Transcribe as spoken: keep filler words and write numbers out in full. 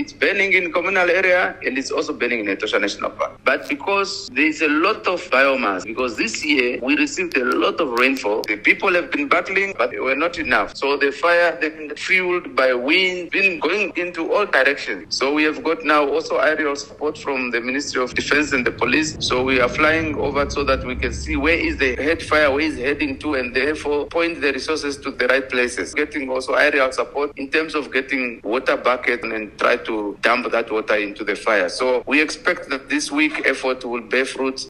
it's burning in communal area and it's also burning in Etosha National Park. But because there is a lot of biomass, because this year we received a lot of rainfall, the people have been battling, but they were not enough. So the fire then fueled by wind, been going into all directions. So we have got now also aerial support from the Ministry of Defense and the police. So we are flying over so that we can see where is the head fire, where is it heading to, and therefore point the resources to the right places. Getting also aerial support in terms of getting water bucket and try to dump that water into the fire. So we expect that this week effort will bear fruit.